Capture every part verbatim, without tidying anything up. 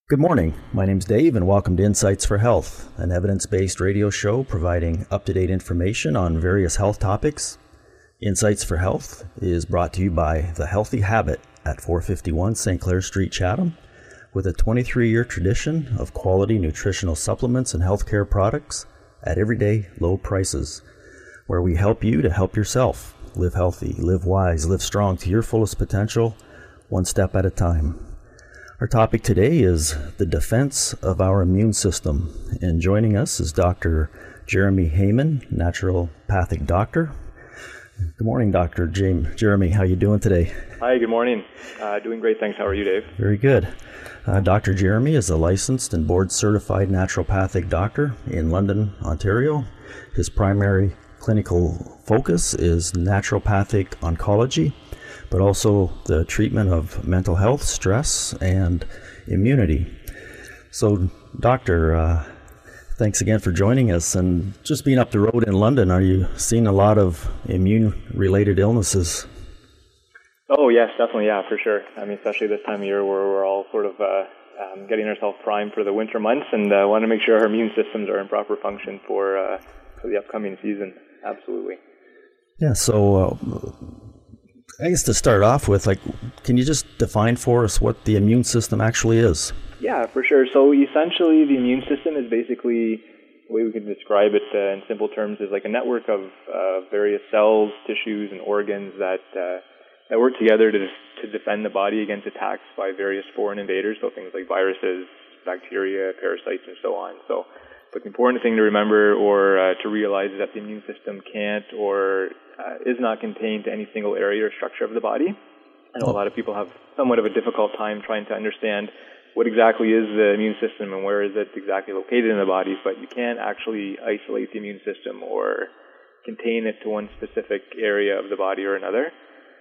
Good morning. My name's Dave, and welcome to Insights for Health, an evidence-based radio show providing up-to-date information on various health topics. Insights for Health is brought to you by The Healthy Habit at four fifty-one Saint Clair Street, Chatham, with a twenty-three year tradition of quality nutritional supplements and healthcare products at everyday low prices, where we help you to help yourself. Live healthy, live wise, live strong to your fullest potential, one step at a time. Our topic today is the defense of our immune system, and joining us is Doctor Jeremy Heyman, naturopathic doctor. Good morning, Doctor James. Jeremy, how are you doing today? Hi, good morning. Uh, doing great, thanks. How are you, Dave? Very good. Uh, Doctor Jeremy is a licensed and board-certified naturopathic doctor in London, Ontario. His primary clinical focus is naturopathic oncology, but also the treatment of mental health, stress, and immunity. So, Doctor, uh, thanks again for joining us. And just being up the road in London, are you seeing a lot of immune-related illnesses? Oh, yes, definitely, yeah, for sure. I mean, especially this time of year where we're all sort of uh, um, getting ourselves primed for the winter months and uh, want to make sure our immune systems are in proper function for, uh, for the upcoming season. Absolutely. Yeah, so uh, I guess to start off with, like, can you just define for us what the immune system actually is? Yeah, for sure. So essentially, the immune system is basically, the way we can describe it uh, in simple terms, is like a network of uh, various cells, tissues, and organs that uh, that work together to to defend the body against attacks by various foreign invaders. So things like viruses, bacteria, parasites, and so on. So, but the important thing to remember or uh, to realize is that the immune system can't or uh, is not contained to any single area or structure of the body. I know a lot of people have somewhat of a difficult time trying to understand what exactly is the immune system and where is it exactly located in the body, but you can't actually isolate the immune system or contain it to one specific area of the body or another.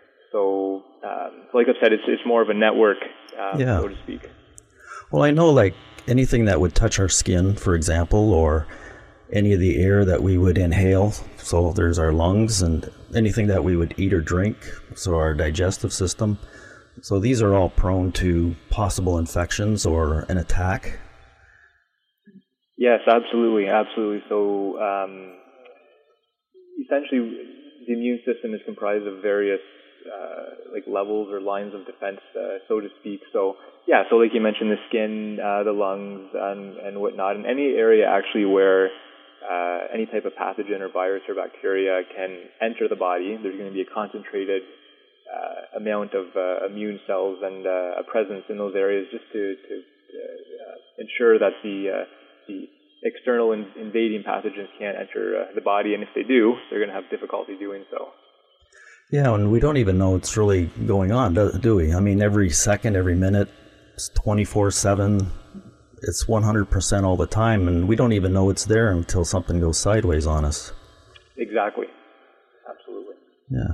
So, um, like I've said, it's it's more of a network, um, yeah. so to speak. Well, I know, like, anything that would touch our skin, for example, or any of the air that we would inhale, so there's our lungs, and anything that we would eat or drink, so our digestive system. So these are all prone to possible infections or an attack. Yes, absolutely, absolutely. So um, essentially, the immune system is comprised of various uh, like levels or lines of defense, uh, so to speak. So yeah, so like you mentioned, the skin, uh, the lungs, and, and whatnot, and any area actually where uh, any type of pathogen or virus or bacteria can enter the body, there's going to be a concentrated uh, amount of uh, immune cells and uh, a presence in those areas just to, to uh, ensure that the uh, the external in- invading pathogens can't enter uh, the body, and if they do, they're going to have difficulty doing so. Yeah, and we don't even know what's really going on, do, do we? I mean, every second, every minute, it's twenty-four seven, it's one hundred percent all the time, and we don't even know it's there until something goes sideways on us. Exactly. Absolutely. Yeah.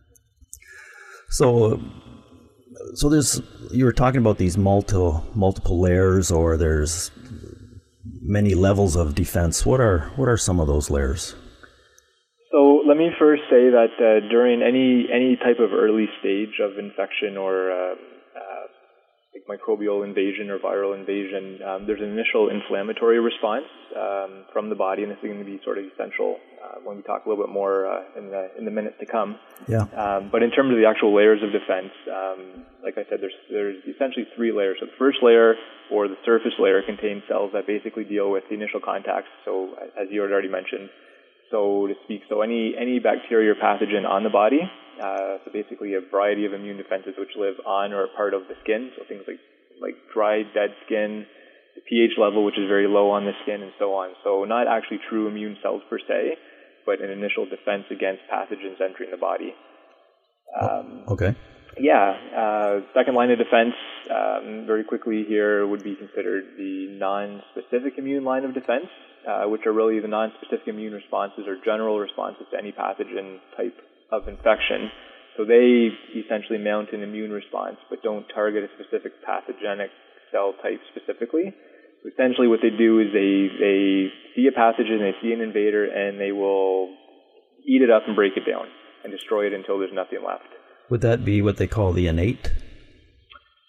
So, so there's, you were talking about these multiple multiple layers, or there's many levels of defense. What are what are some of those layers? So let me first say that uh, during any any type of early stage of infection or uh, uh, like microbial invasion or viral invasion, um, there's an initial inflammatory response um, from the body, and this is going to be sort of essential uh, when we talk a little bit more uh, in the in the minutes to come. Yeah. Um, but in terms of the actual layers of defense, um, like I said, there's there's essentially three layers. So the first layer, or the surface layer, contains cells that basically deal with the initial contacts. So as you had already mentioned, so to speak, so any any bacteria or pathogen on the body, uh, so basically a variety of immune defenses which live on or are part of the skin, so things like like dry, dead skin, the pH level which is very low on the skin, and so on. So not actually true immune cells per se, but an initial defense against pathogens entering the body. Um, okay. Yeah. Uh, second line of defense, um, very quickly here, would be considered the non-specific immune line of defense, uh, which are really the non-specific immune responses or general responses to any pathogen type of infection. So they essentially mount an immune response, but don't target a specific pathogenic cell type specifically. So essentially what they do is they, they see a pathogen, they see an invader, and they will eat it up and break it down and destroy it until there's nothing left. Would that be what they call the innate?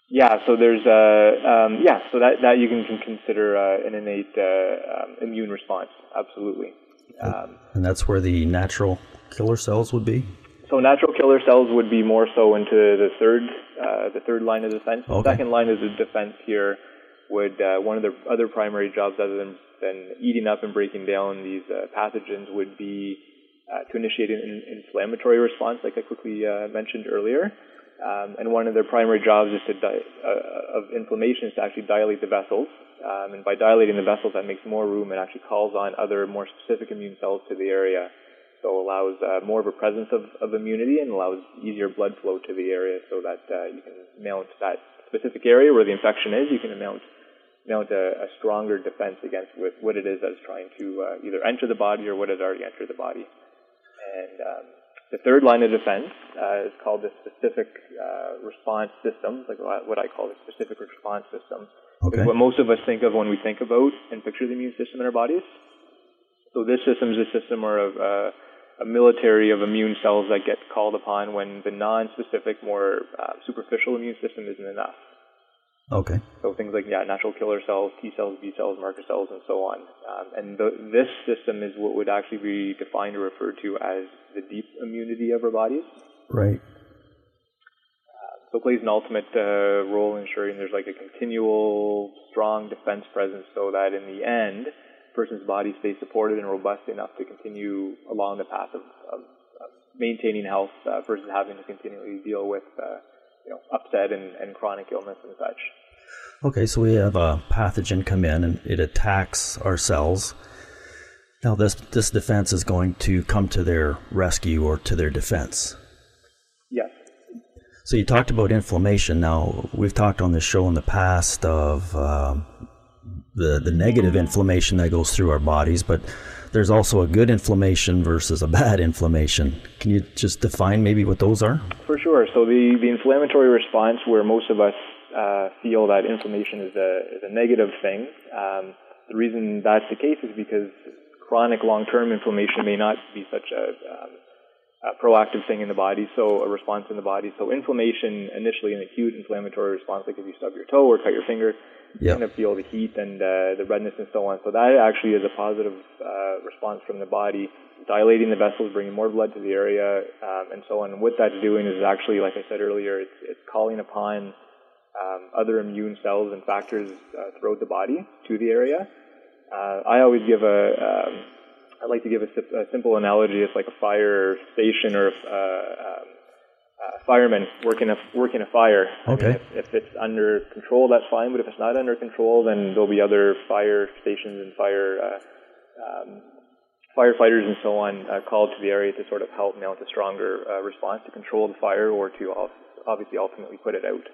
Yeah, so there's uh, um, yeah, so that, that you can, can consider uh, an innate uh, um, immune response, absolutely. Um, and that's where the natural killer cells would be? So natural killer cells would be more so into the third uh, the third line of defense. The okay. second line of the defense here would, uh, one of the other primary jobs other than, than eating up and breaking down these uh, pathogens would be uh, to initiate an in- inflammatory response, like I quickly uh, mentioned earlier. Um, and one of their primary jobs is to di- uh, of inflammation is to actually dilate the vessels. Um, and by dilating the vessels, that makes more room and actually calls on other more specific immune cells to the area. So allows uh, more of a presence of, of immunity and allows easier blood flow to the area so that uh, you can mount that specific area where the infection is. You can mount mount a, a stronger defense against with what it is that's trying to uh, either enter the body or what has already entered the body. And um, the third line of defense uh, is called the specific uh, response system, like what I call the specific response system. Okay. It's what most of us think of when we think about and picture the immune system in our bodies. So this system is a system or of uh, a military of immune cells that get called upon when the non-specific, more uh, superficial immune system isn't enough. Okay. So things like yeah, natural killer cells, T cells, B cells, marker cells, and so on. Um, and the, this system is what would actually be defined or referred to as the deep immunity of our bodies. Right. Uh, so it plays an ultimate uh, role in ensuring there's like a continual, strong defense presence so that in the end, a person's body stays supported and robust enough to continue along the path of, of, of maintaining health uh, versus having to continually deal with uh, you know, upset and, and chronic illness and such. Okay, so we have a pathogen come in and it attacks our cells. Now this this defense is going to come to their rescue or to their defense. Yes. So you talked about inflammation. Now we've talked on this show in the past of um, the the negative inflammation that goes through our bodies, but there's also a good inflammation versus a bad inflammation. Can you just define maybe what those are? For sure. So the, the inflammatory response, where most of us uh, feel that inflammation is a, is a negative thing, um, the reason that's the case is because chronic long-term inflammation may not be such a, um, a proactive thing in the body, so a response in the body. So inflammation, initially an acute inflammatory response, like if you stub your toe or cut your finger, Yep. you kind of feel the heat and uh, the redness and so on. So that actually is a positive uh, response from the body, dilating the vessels, bringing more blood to the area, um, and so on. And what that's doing is actually, like I said earlier, it's, it's calling upon um, other immune cells and factors uh, throughout the body to the area. Uh, I always give a, um, I like to give a, a simple analogy. It's like a fire station or uh, um, Uh, firemen working a working a fire. Okay. I mean, if, if it's under control, that's fine. But if it's not under control, then there'll be other fire stations and fire uh, um, firefighters and so on uh, called to the area to sort of help mount a stronger uh, response to control the fire or to obviously ultimately put it out.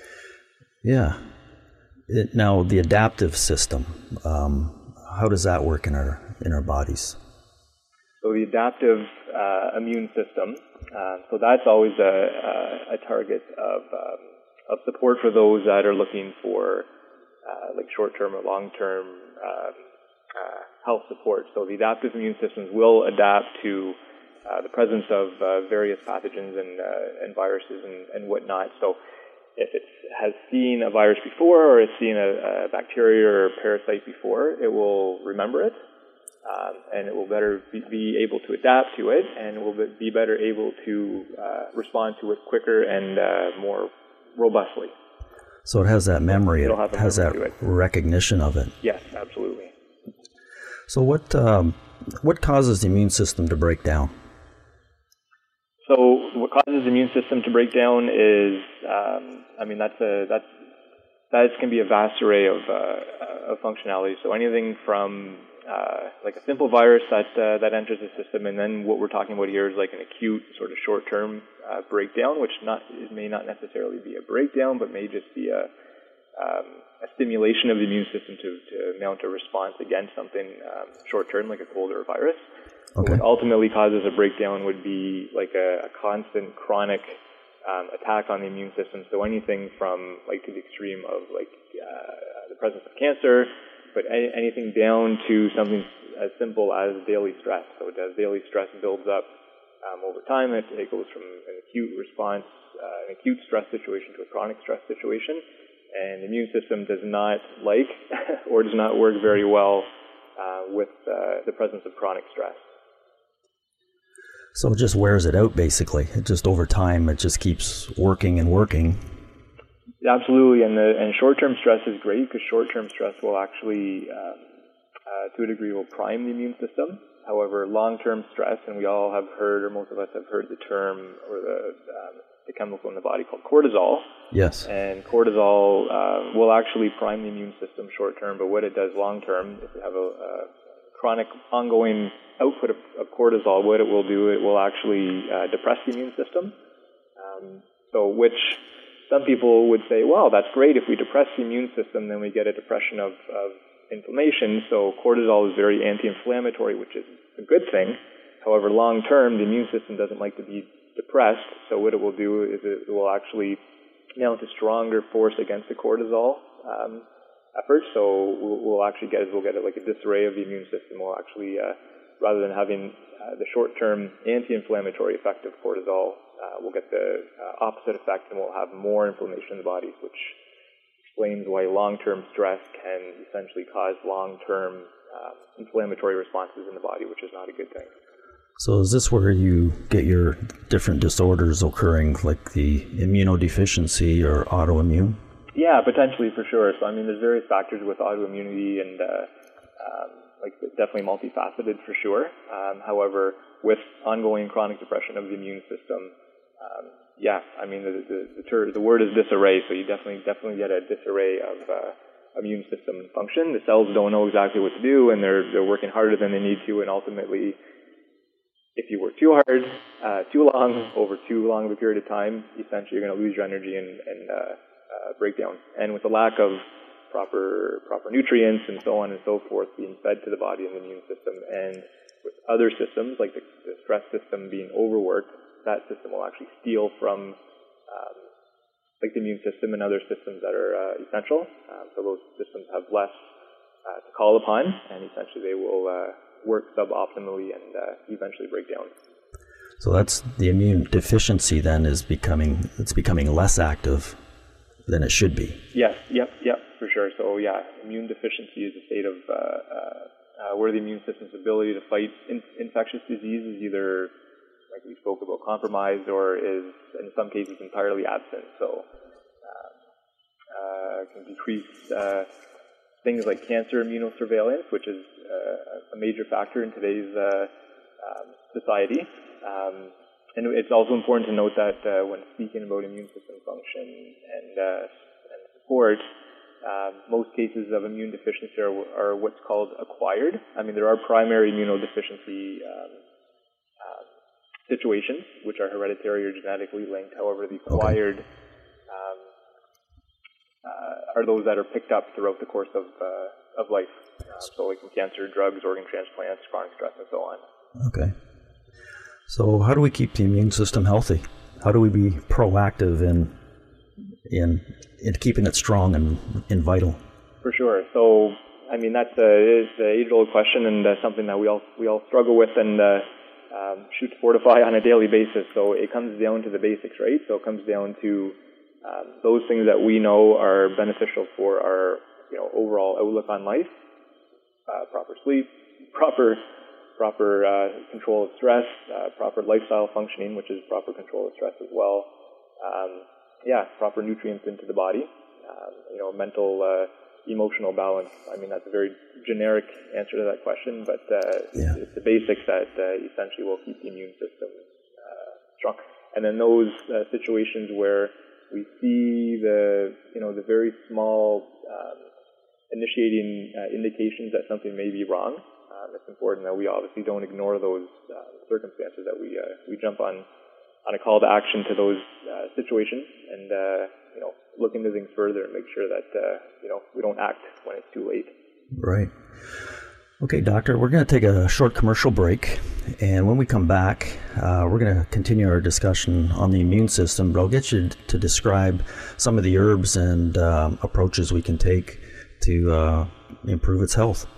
Yeah. It, now the adaptive system. Um, how does that work in our in our bodies? So the adaptive uh, immune system, uh, so that's always a, a, a target of, um, of support for those that are looking for uh, like short-term or long-term um, uh, health support. So the adaptive immune systems will adapt to uh, the presence of uh, various pathogens and, uh, and viruses and, and whatnot. So if it has seen a virus before or it's seen a, a bacteria or a parasite before, it will remember it. Um, and it will better be, be able to adapt to it, and will be better able to uh, respond to it quicker and uh, more robustly. So it has that memory, it have has memory that recognition of it. Yes, absolutely. So what um, what causes the immune system to break down? So what causes the immune system to break down is, um, I mean, that's a that's that can be a vast array of uh, of functionality. So anything from Uh, like a simple virus that uh, that enters the system, and then what we're talking about here is like an acute sort of short-term uh, breakdown, which not it may not necessarily be a breakdown, but may just be a um, a stimulation of the immune system to, to mount a response against something um, short-term, like a cold or a virus. Okay. What ultimately causes a breakdown would be like a, a constant chronic um, attack on the immune system. So anything from like to the extreme of like uh, the presence of cancer, but anything down to something as simple as daily stress. So as daily stress builds up Um, over time, it, it goes from an acute response, uh, an acute stress situation to a chronic stress situation, and the immune system does not like or does not work very well uh, with uh, the presence of chronic stress. So it just wears it out, basically. It just over time, it just keeps working and working. Absolutely, and the, and short-term stress is great because short-term stress will actually, um, uh, to a degree, will prime the immune system. However, long-term stress, and we all have heard, or most of us have heard the term or the um, the chemical in the body called cortisol. Yes. And cortisol uh, will actually prime the immune system short-term, but what it does long-term, if you have a, a chronic ongoing output of, of cortisol, what it will do, it will actually uh, depress the immune system. Um, so which some people would say, well, that's great. If we depress the immune system, then we get a depression of, of inflammation. So cortisol is very anti-inflammatory, which is a good thing. However, long-term, the immune system doesn't like to be depressed. So what it will do is it will actually mount a stronger force against the cortisol um, effort. So we'll, we'll actually get, we'll get like a disarray of the immune system. We'll actually, uh, rather than having uh, the short-term anti-inflammatory effect of cortisol, uh, we'll get the uh, opposite effect, and we'll have more inflammation in the body, which explains why long-term stress can essentially cause long-term um, inflammatory responses in the body, which is not a good thing. So is this where you get your different disorders occurring, like the immunodeficiency or autoimmune? Yeah, potentially, for sure. So, I mean, there's various factors with autoimmunity, and uh, um, like definitely multifaceted for sure. Um, however, with ongoing chronic depression of the immune system, um, yeah, I mean, the the, the, ter- the word is disarray, so you definitely definitely get a disarray of uh, immune system function. The cells don't know exactly what to do, and they're they're working harder than they need to, and ultimately, if you work too hard, uh, too long, over too long of a period of time, essentially you're going to lose your energy and, and uh, uh, break down. And with the lack of proper proper nutrients and so on and so forth being fed to the body and the immune system, and with other systems like the, the stress system being overworked, that system will actually steal from um, like the immune system and other systems that are uh, essential. Um, so those systems have less uh, to call upon, and essentially they will uh, work suboptimally and uh, eventually break down. So that's the immune deficiency then is becoming, it's becoming less active than it should be. Yes, yep, yep, for sure. So yeah, immune deficiency is a state of uh, uh, uh, where the immune system's ability to fight in- infectious disease is either, like we spoke about, compromised, or is in some cases entirely absent. So uh, uh, can decrease uh, things like cancer immunosurveillance, which is uh, a major factor in today's uh, um, society. Um, and it's also important to note that uh, when speaking about immune system function and, uh, and support, uh, most cases of immune deficiency are, are what's called acquired. I mean, there are primary immunodeficiency um, uh, situations, which are hereditary or genetically linked. However, the acquired okay. um, uh, are those that are picked up throughout the course of uh, of life. Uh, so like in cancer, drugs, organ transplants, chronic stress, and so on. Okay. So how do we keep the immune system healthy? How do we be proactive in in, in keeping it strong and, and vital? For sure. So, I mean, that's a, is an age-old question, and uh, something that we all we all struggle with and uh, um, shoot to fortify on a daily basis. So it comes down to the basics, right? So it comes down to um, those things that we know are beneficial for our you know overall outlook on life: uh, proper sleep, proper proper uh, control of stress, uh, proper lifestyle functioning, which is proper control of stress as well. Um, yeah, proper nutrients into the body. Um, you know, mental, uh, emotional balance. I mean, that's a very generic answer to that question, but uh, yeah. it's the basics that uh, essentially will keep the immune system uh, strong. And then those uh, situations where we see the, you know, the very small um, initiating uh, indications that something may be wrong. Um, it's important that we obviously don't ignore those uh, circumstances, that we uh, we jump on, on a call to action to those uh, situations, and uh, you know look into things further and make sure that uh, you know we don't act when it's too late. Right. Okay, doctor, we're going to take a short commercial break, and when we come back, uh, we're going to continue our discussion on the immune system, but I'll get you to describe some of the herbs and um, approaches we can take to uh, improve its health.